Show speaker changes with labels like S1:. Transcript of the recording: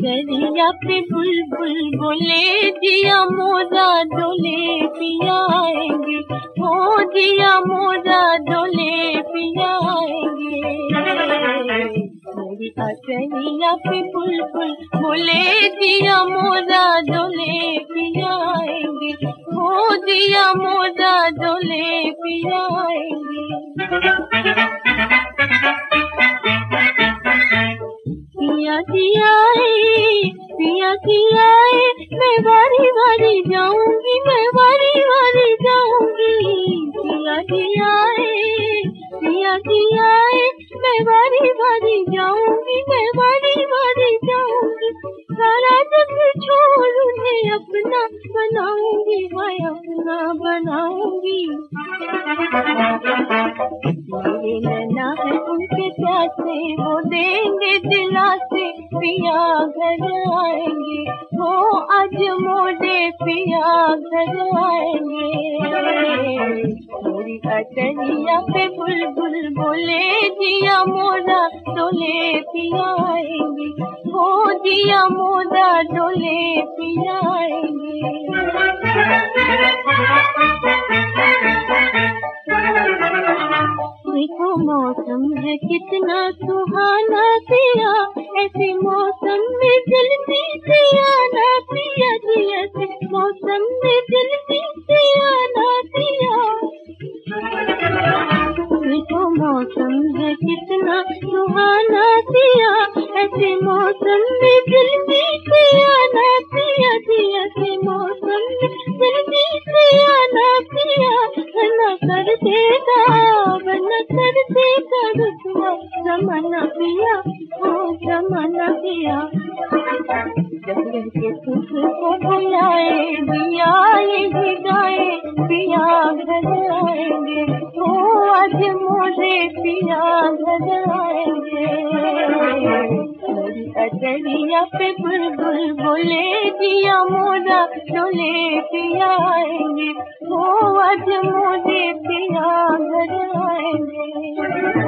S1: अटरिया पे बुलबुल बोले जिया मोरा डोले पिया आएंगे, हो जिया मोरा डोले पिया आएंगे। मेरी अटरिया पे बुलबुल बोले जिया मोरा डोले पिया आएंगे, हो जिया मोरा डोले पिया आएंगे। पिया जिया पिया जिया मैं बारी बारी जाऊंगी, मैं बारी बारी जाऊंगी। पिया जिया पिया जिया मैं बारी बारी जाऊंगी, मैं बारी बारी जाऊंगी। सारा जग छोड़ उन्हें अपना बनाऊंगी, मैं अपना बनाऊंगी। मेरे नैना है उनके प्यासे, वो देंगे दिलासे, पिया घर आएंगे, हो आज मोरे पिया घर आएंगे। मेरी अटरिया पे बुलबुल बोले जिया मोरा डोले पिया आएंगे, हो जिया मोरा डोले पिया आएंगे। देखो मौसम है कितना सुहाना पिया, ऐसे मौसम में जल्दी से आना पिया जी, ऐसे मौसम में जल्दी से आना पिया। देखो मौसम है कितना सुहाना पिया, ऐसे मौसम में जल्दी से आना पिया जी, ऐसे मौसम में जल्दी से आना पिया। वरना कर देगा, वरना कर देगा रुसवा जमाना पिया, ओ जमाना पिया। जब के सुख को बुलाए दिया ये गाए, पिया घर आएंगे, ओ आज मोरे पिया घर आएंगे। मेरी अटरिया पे बुलबुल बोले जिया मोरा डोले पिया आएंगे, ओ आज मोरे पिया घर आएंगे।